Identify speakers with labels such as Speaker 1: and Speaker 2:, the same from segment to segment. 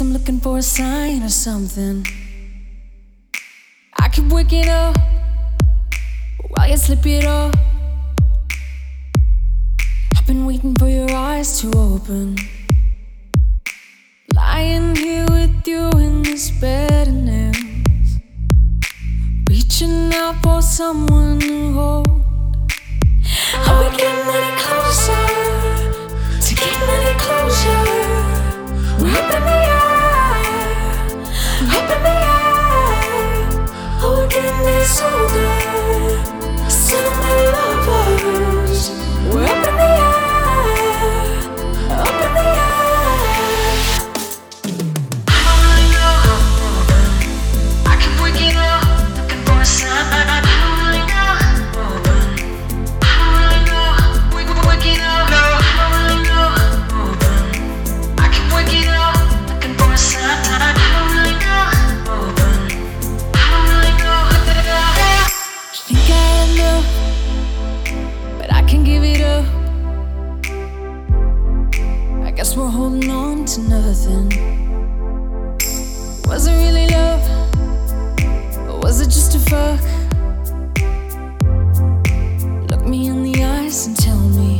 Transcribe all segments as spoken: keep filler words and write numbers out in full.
Speaker 1: I'm looking for a sign or something. I keep waking up while you slip it up. I've been waiting for your eyes to open. Lying here with you in this bed of nails, reaching out for someone to hold. Are we getting any closer to getting any closure? We're up in the air, up in the air. Oh, we're getting this older, sentimental lovers. We're up in the air, up in the air. I don't really know. I keep waking up, looking for a sign. I don't really know. I don't really know. We keep waking up. No, I don't really know. I keep waking up, looking for a sign. I don't really know. I don't really know. Think I had enough, but I can't give it up. I guess we're holding on to nothing. Was it really love, or was it just a fuck? Look me in the eyes and tell me.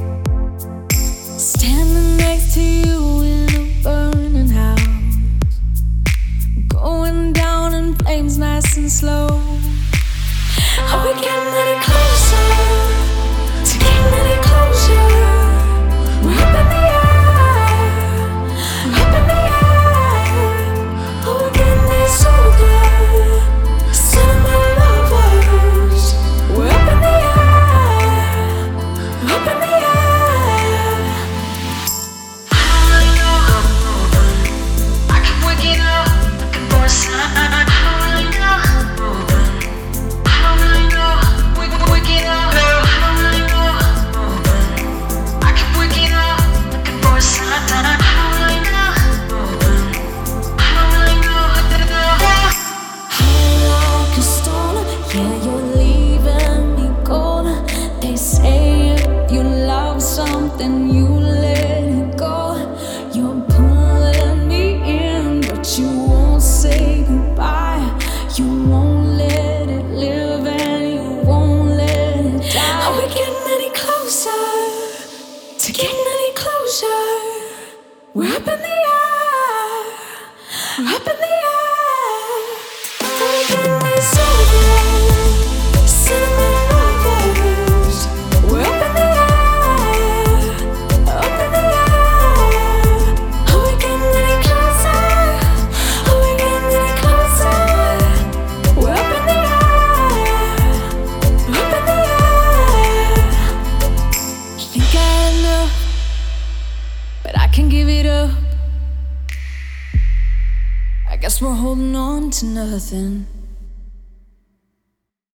Speaker 1: Standing next to you in a burning house, going down in flames nice and slow. Are we getting any closer to getting any closure? We're up in the air, up in the air. Oh, we're getting this older, sentimental lovers. We're up in the air, up in the air. I don't really know. I keep waking up, looking for a sign. I don't really know. I don't really know. We keep waking up. No, I don't really know. I keep waking up, looking for a sign. I don't really know. I don't really know. How like a stoner, yeah, you're leaving me cold. They say if you love something, you let it go. You're pulling me in, but you won't say goodbye. You won't let it live and you won't let it die. Are we getting any closer to getting any closure? We're up in the air, up in the air. Are we getting this older, sentimental lovers? We're up in the air, up in the air. Are we getting any closer? Are we getting any closer? We're up in the air, up in the air. Think I had enough, but I can't give it up. I guess we're holding on to nothing.